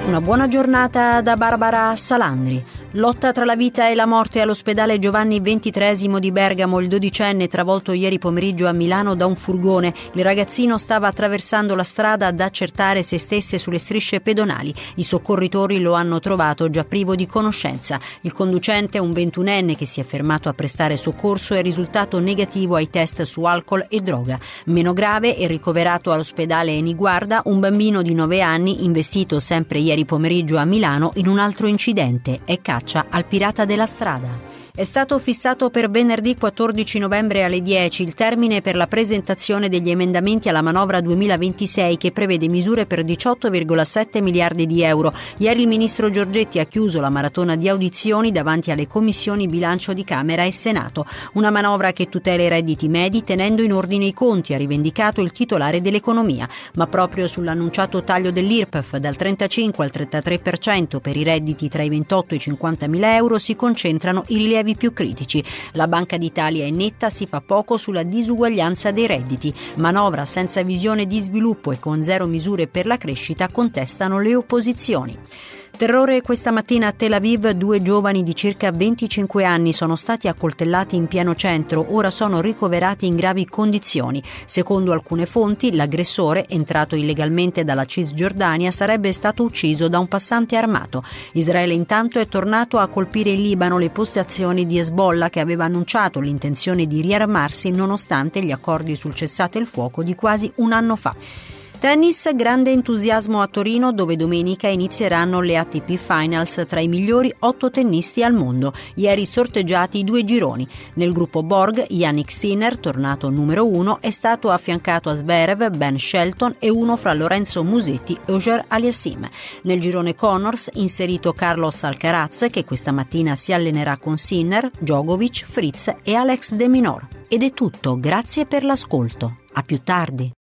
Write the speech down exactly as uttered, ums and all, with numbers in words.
Una buona giornata da Barbara Salandri. Lotta tra la vita e la morte all'ospedale Giovanni ventitreesimo di Bergamo. Il dodicenne travolto ieri pomeriggio a Milano da un furgone. Il ragazzino stava attraversando la strada ad accertare se stesse sulle strisce pedonali. I soccorritori lo hanno trovato già privo di conoscenza. Il conducente, un ventunenne che si è fermato a prestare soccorso, è risultato negativo ai test su alcol e droga. Meno grave è ricoverato all'ospedale Eniguarda un bambino di nove anni investito sempre ieri pomeriggio a Milano in un altro incidente. È caccia al pirata della strada. È stato fissato per venerdì quattordici novembre alle dieci il termine per la presentazione degli emendamenti alla manovra duemilaventisei, che prevede misure per diciotto virgola sette miliardi di euro. Ieri il ministro Giorgetti ha chiuso la maratona di audizioni davanti alle commissioni bilancio di Camera e Senato. Una manovra che tutela i redditi medi tenendo in ordine i conti, ha rivendicato il titolare dell'economia. Ma proprio sull'annunciato taglio dell'I R P E F dal trentacinque al trentatré per cento per i redditi tra i ventotto e i cinquantamila euro si concentrano i rilievi più critici. La Banca d'Italia è netta, si fa poco sulla disuguaglianza dei redditi. Manovra senza visione di sviluppo e con zero misure per la crescita, contestano le opposizioni. Terrore questa mattina a Tel Aviv, due giovani di circa venticinque anni sono stati accoltellati in pieno centro, ora sono ricoverati in gravi condizioni. Secondo alcune fonti, l'aggressore, entrato illegalmente dalla Cisgiordania, sarebbe stato ucciso da un passante armato. Israele intanto è tornato a colpire in Libano le postazioni di Hezbollah, che aveva annunciato l'intenzione di riarmarsi nonostante gli accordi sul cessate il fuoco di quasi un anno fa. Tennis, grande entusiasmo a Torino, dove domenica inizieranno le A T P Finals tra i migliori otto tennisti al mondo. Ieri sorteggiati i due gironi. Nel gruppo Borg, Yannick Sinner, tornato numero uno, è stato affiancato a Zverev, Ben Shelton e uno fra Lorenzo Musetti e Auger Aliassime. Nel girone Connors, inserito Carlos Alcaraz, che questa mattina si allenerà con Sinner, Djokovic, Fritz e Alex de Minaur. Ed è tutto, grazie per l'ascolto. A più tardi.